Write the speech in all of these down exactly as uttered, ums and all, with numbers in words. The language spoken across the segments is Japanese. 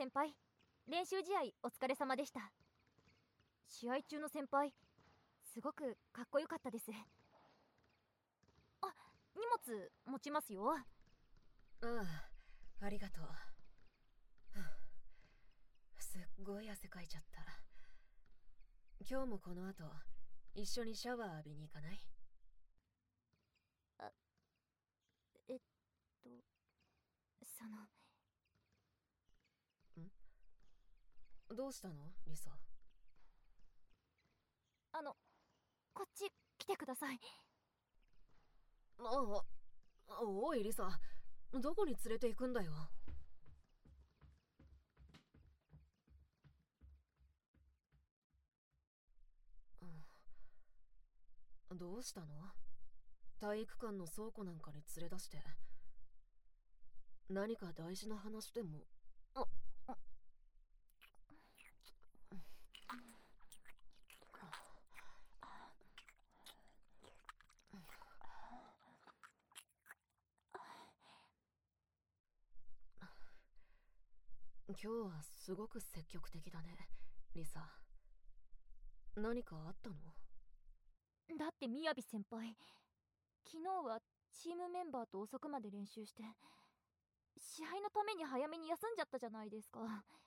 先輩、練習試合お疲れ様でした。試合中の先輩、すごくかっこよかったです。あ、荷物持ちますよ。 ああ、ありがとう。すっごい汗かいちゃった。今日もこの後一緒にシャワー浴びに行かない？ あ、えっとそのん？どうしたのリサ？ あのこっち来てください。 ああ、おいリサ、どこに連れて行くんだよ。どうしたの？体育館の倉庫なんかに連れ出して。何か大事な話でも？ああ今日はすごく積極的だねリサ。何かあったの？ だってみやび先輩、昨日はチームメンバーと遅くまで練習して、試合のために早めに休んじゃったじゃないですか。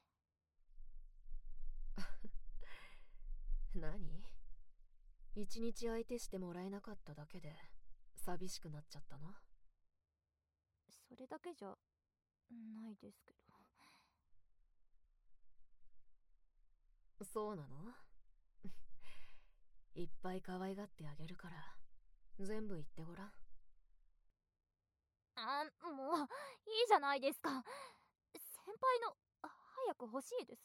何？一日相手してもらえなかっただけで寂しくなっちゃったの？ それだけじゃないですけど。 そうなの？いっぱい可愛がってあげるから全部言ってごらん。 あ、もういいじゃないですか。先輩の早く欲しいです。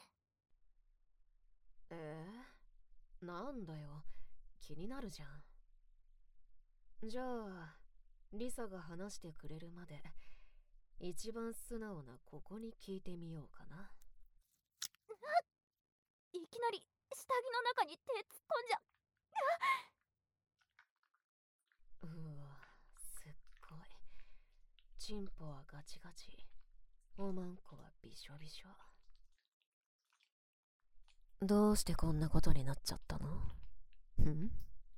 えー、なんだよ、気になるじゃん。じゃあリサが話してくれるまで一番素直なここに聞いてみようかな。 いきなり下着の中に手突っ込んじゃ。 うわ、すっごい。チンポはガチガチ、おまんこはびしょびしょ。どうしてこんなことになっちゃったの？ん？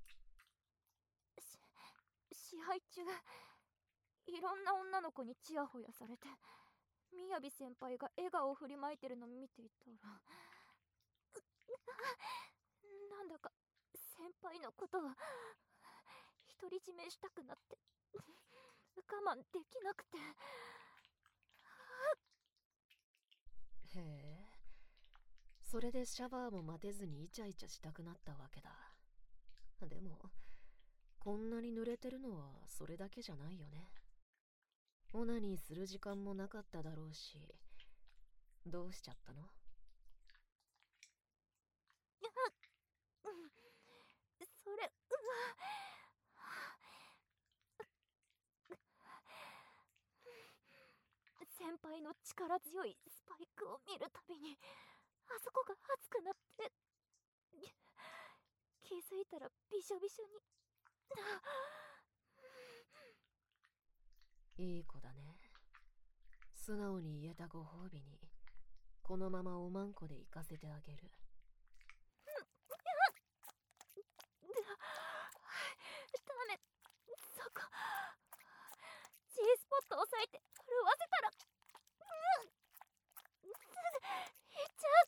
試合中いろんな女の子にチヤホヤされて、みやび先輩が笑顔を振りまいてるの見ていたら、なんだか先輩のことを独り占めしたくなって我慢できなくて。 へえ、それでシャワーも待てずにイチャイチャしたくなったわけだ。でもこんなに濡れてるのはそれだけじゃないよね。オナニーする時間もなかっただろうし、どうしちゃったの？ それ、先輩の力強いスパイクを見るたびにあそこが熱くなって、気づいたらびしょびしょに。 いい子だね。素直に言えたご褒美にこのままおまんこで行かせてあげる。 ダメ、そこ G スポット押さえて震わせたら、うん、いっちゃう。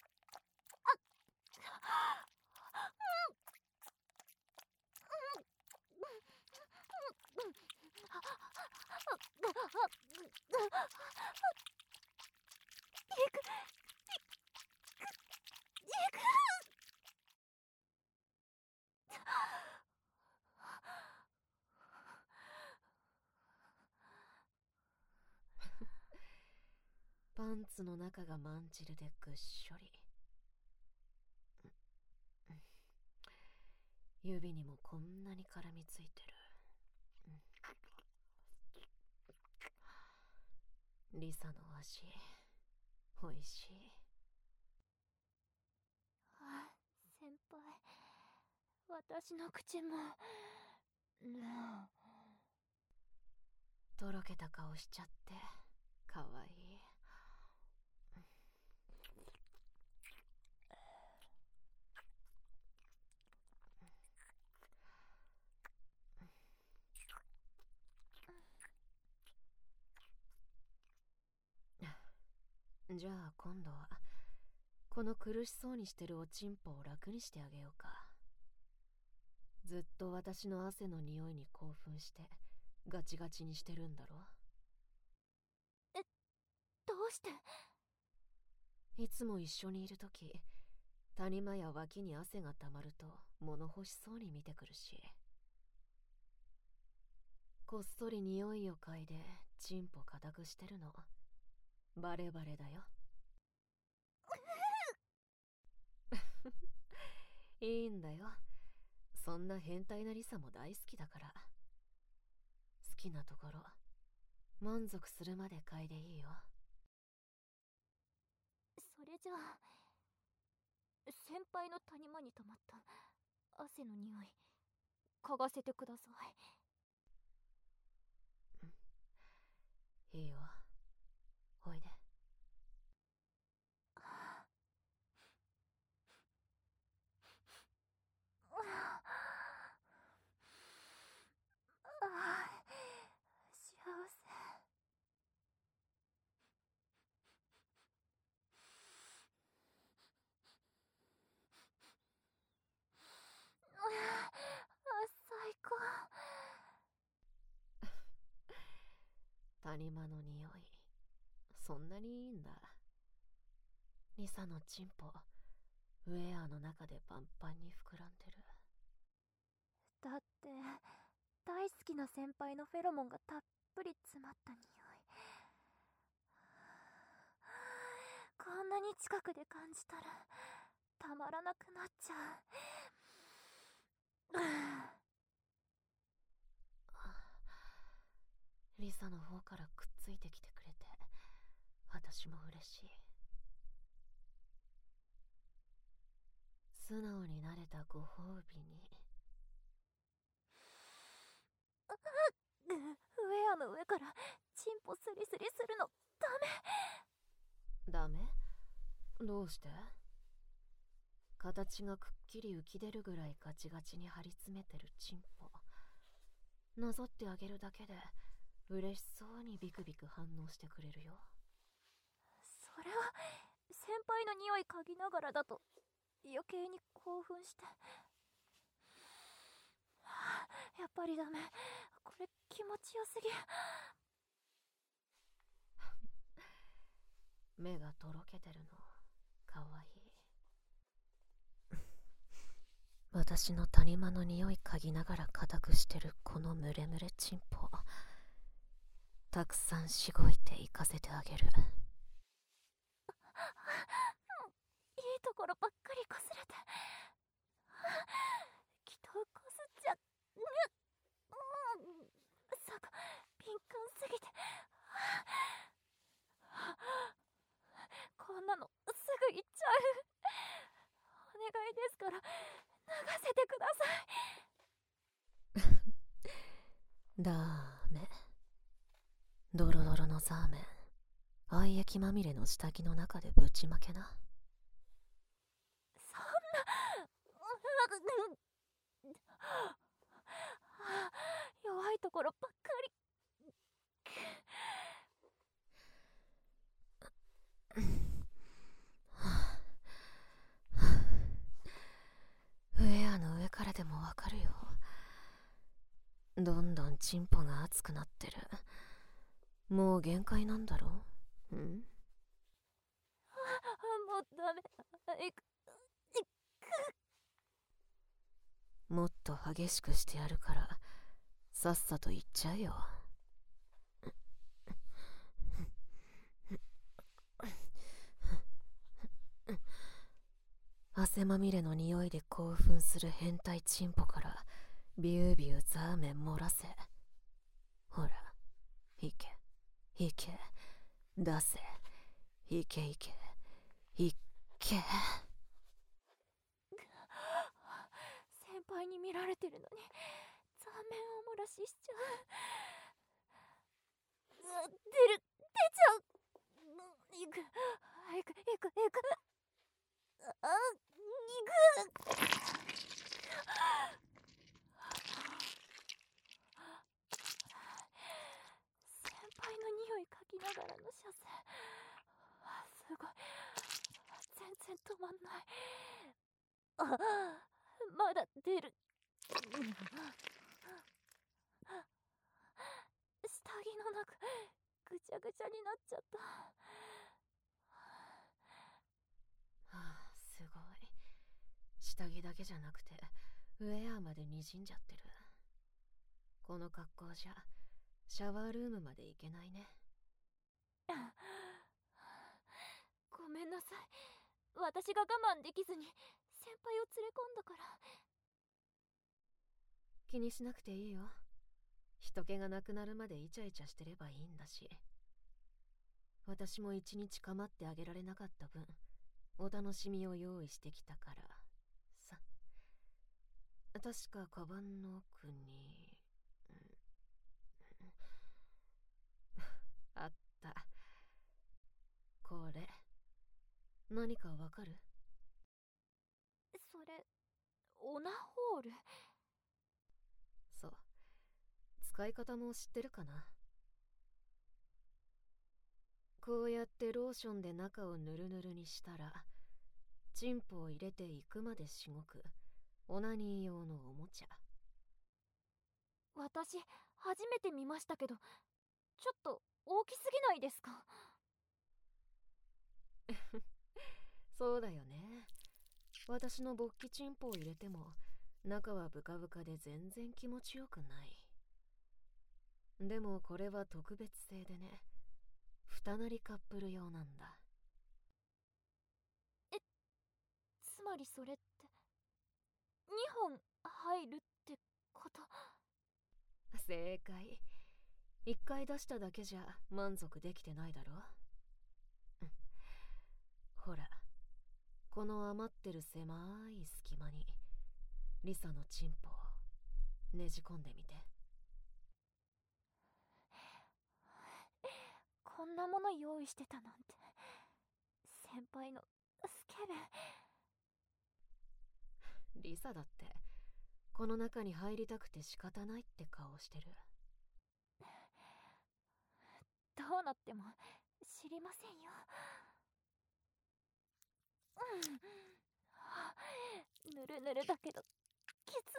パンツの中がマンチルでぐっしょり。指にもこんなに絡みついてる。リサの足おいしい。 あ、先輩、私の口も。 とろけた顔しちゃってかわいい。 じゃあ今度はこの苦しそうにしてるおちんぽを楽にしてあげようか。ずっと私の汗の匂いに興奮してガチガチにしてるんだろ。 え、どうして？ いつも一緒にいるとき、谷間や脇に汗がたまると物欲しそうに見てくるし、こっそり匂いを嗅いでチンポ固くしてるの。バレバレだよ。いいんだよ。そんな変態なリサも大好きだから。好きなところ満足するまで嗅いでいいよ。 それじゃあ先輩の谷間に溜まった汗の匂い嗅がせてください。いいよ、おいで。 幸せ。最高。 谷間の匂い、そんなにいいんだ。リサのチンポ、ウェアの中でパンパンに膨らんでる。 だって大好きな先輩のフェロモンがたっぷり詰まった匂い。こんなに近くで感じたらたまらなくなっちゃう。 リサの方からくっついてきてくれて私も嬉しい。素直になれたご褒美に。 ウェアの上からチンポスリスリするのダメ。 ダメ？どうして？形がくっきり浮き出るぐらいガチガチに張り詰めてるチンポなぞってあげるだけで嬉しそうにビクビク反応してくれるよ。 それは先輩の匂い嗅ぎながらだと余計に興奮して、やっぱりダメ。これ気持ちよすぎ。 目がとろけてるのかわいい。私の谷間の匂い嗅ぎながら固くしてるこのムレムレチンポ、たくさんしごいていかせてあげる。 いいところばっかりこすれて、気とこすっちゃう。そこ敏感すぎて、こんなのすぐ行っちゃう。お願いですから流せてください。 ダメ。ドロドロのザーメン、愛液まみれの下着の中でぶちまけな。 そんな弱いところばっかり。 ウェアの上からでもわかるよ。どんどんチンポが熱くなってる。もう限界なんだろう？ん？もうダメ。いくいくもっと激しくしてやるからさっさと行っちゃうよ。汗まみれの匂いで興奮する変態チンポからビュービューザーメン漏らせ。ほら、いけいけ、出せ、いけいけいけ。 先輩に見られてるのにザーメンを漏らししちゃう。出る、出ちゃう。いく、いく、いく、いく。あ、いく。先輩の匂い嗅ぎながらの射精、すまんない。あ、まだ出る。下着の中ぐちゃぐちゃになっちゃった。はあ、すごい。下着だけじゃなくてウェアまでにじんじゃってる。この格好じゃシャワールームまで行けないね。 ごめんなさい。私が我慢できずに先輩を連れ込んだから。 気にしなくていいよ。人気がなくなるまでイチャイチャしてればいいんだし。私も一日構ってあげられなかった分、お楽しみを用意してきたからさ。確かカバンの奥に、うん、あった。これ何かわかる？ それオナホール？ そう。使い方も知ってるかな？こうやってローションで中をヌルヌルにしたら、チンポを入れていくまでしごくオナニー用のおもちゃ。 私初めて見ましたけど、ちょっと大きすぎないですか？ そうだよね。私の勃起チンポを入れても中はブカブカで全然気持ちよくない。でもこれは特別製でね、二なりカップル用なんだ。 え、つまりそれってにほん入るってこと？ 正解。一回出しただけじゃ満足できてないだろ。ほら、この余ってる狭い隙間にリサのチンポをねじ込んでみて。 こんなもの用意してたなんて。先輩のスケベ。 リサだってこの中に入りたくて仕方ないって顔してる。 どうなっても知りませんよ。うん、ぬるぬるだけどきつ。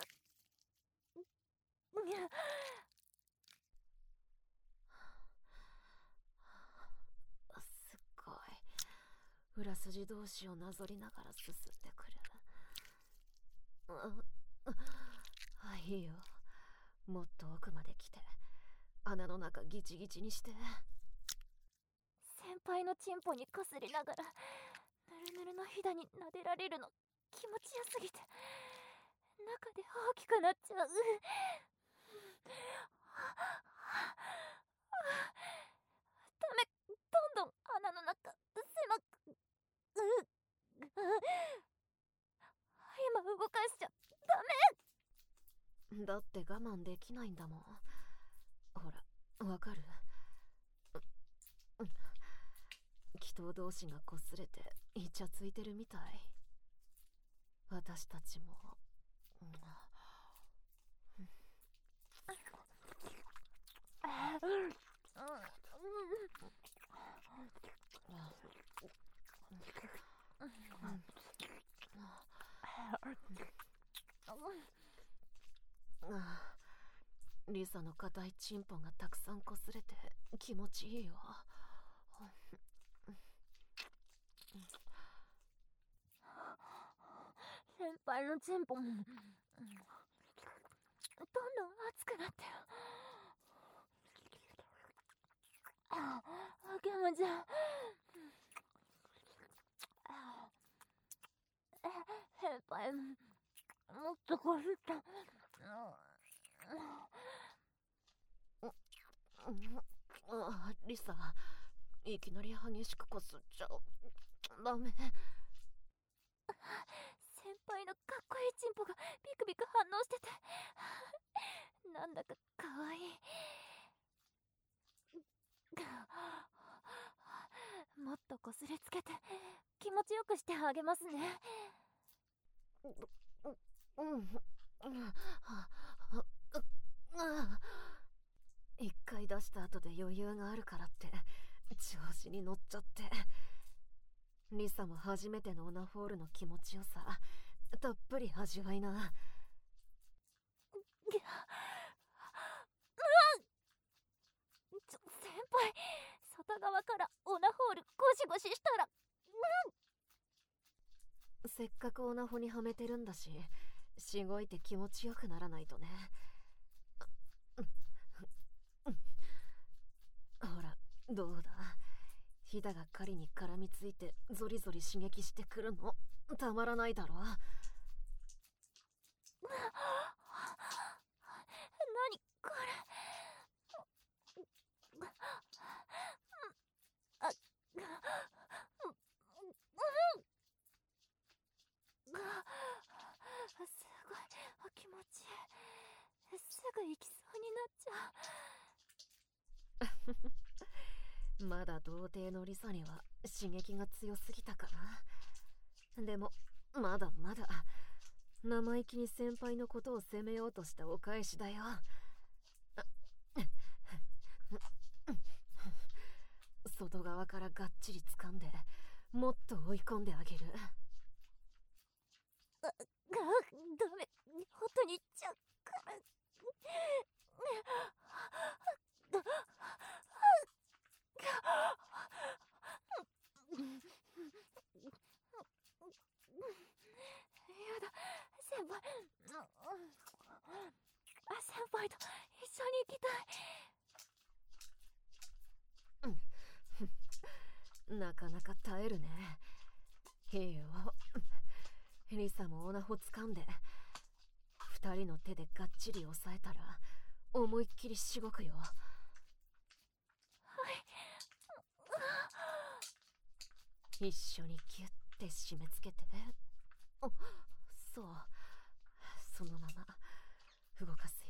すっごい。裏筋同士をなぞりながら進んでくる。あ、あ、いいよ。もっと奥まで来て穴の中ギチギチにして。 先輩のチンポにこすりながらぬるぬるのひだに撫でられるの気持ちよすぎて中で大きくなっちゃう。ダメ、どんどん穴の中狭く。今動かしちゃダメだって我慢できないんだもん。ほら、わかる？気筒同士が擦れてイチャついてるみたい。私たちも、うん、リサの硬いチンポがたくさん擦れて気持ちいいよ。 先輩のチンポもどんどん熱くなってる。ああ、ケムちゃん。先輩ももっとこすった。 あ、リサ、いきなり激しくこすっちゃう。ダメ。 先輩のかっこいいチンポがビクビク反応しててなんだかかわいい。もっとこすりつけて気持ちよくしてあげますね。 うん一回出した後で余裕があるからって調子に乗っちゃって。 リサも初めてのオナホールの気持ちよさたっぷり味わいな。 ちょ先輩、外側からオナホールゴシゴシしたら、 うん、せっかくオナホにはめてるんだし、しごいて気持ちよくならないとね。ほらどうだ、ヒダが狩りに絡みついてゾリゾリ刺激してくるのたまらないだろ。 何これ。あ、すごい気持ちいい。すぐ行きそうになっちゃう。まだ童貞のリサには刺激が強すぎたかな。でもまだまだ生意気に先輩のことを責めようとしたお返しだよ。外側からがっちり掴んでもっと追い込んであげる。 あ、が、ダメ、外に行っちゃうから。やだ、先輩。あ、先輩と一緒に行きたい。なかなか耐えるね。いいよ。リサもオナホ掴んで二人の手でがっちり押さえたら思いっきりしごくよ。 はい。 一緒にギュッて締め付けて。お、そう、そのまま動かすよ。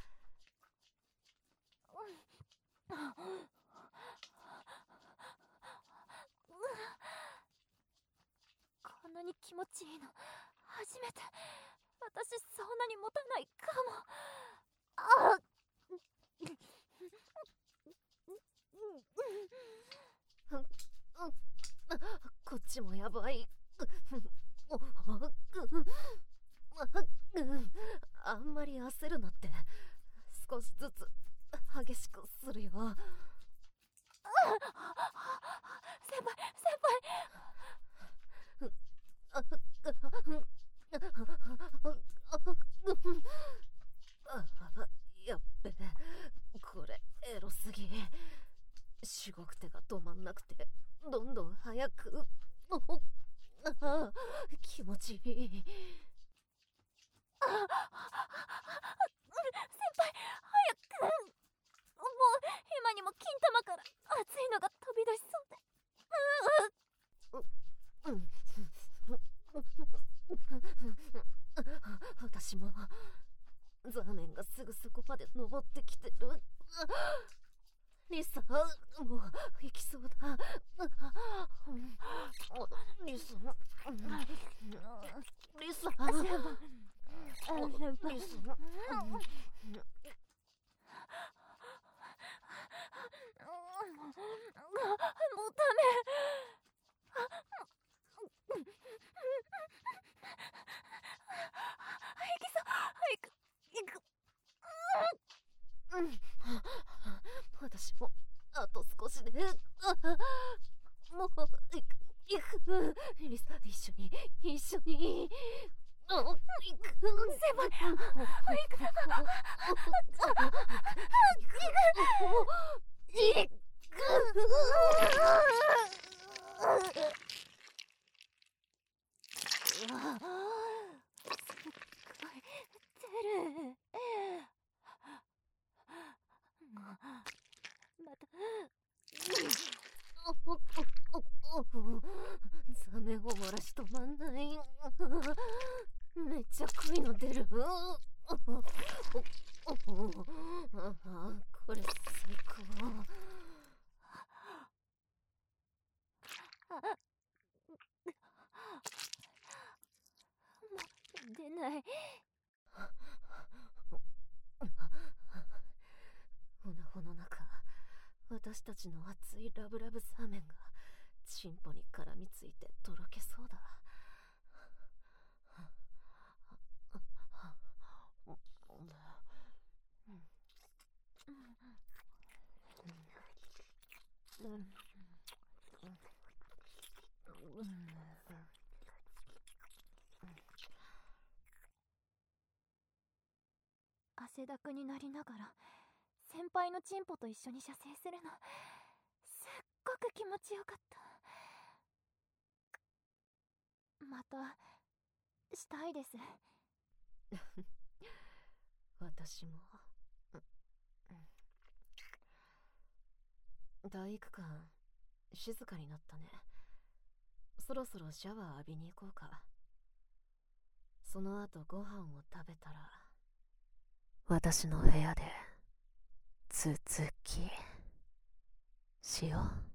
こんなに気持ちいいの初めて。私そんなに持たないかも。あっこっちもやばい。あんまり焦るなって。少しずつ激しくするよ。 先輩、先輩。 やっべ、これエロすぎ。しごく手が止まんなくてどんどん早く。あ、気持ちいい。 先輩、早く。もう今にも金玉から熱いのが飛び出しそうで。 私もザーメンがすぐそこまで登ってきてる。リサ、もう行きそうだ。リサ、リサ、 先輩、 リサ、 もうダメ。行きそう。早く行く。 うん、私もあと少しで。もう行く、行く。リサ、一緒に一緒に。行く。 先輩、行く。行く。またザメを漏らし止まんない。めっちゃ濃いの出る。これ最高。 もう出ない。 オナホの中、私たちの熱いラブラブサーメンがチンポに絡みついてとろけそうだ。 汗だくになりながら先輩のチンポと一緒に射精するのすっごく気持ちよかった。またしたいです。 私も。体育館静かになったね。そろそろシャワー浴びに行こうか。その後ご飯を食べたら私の部屋で続きしよう。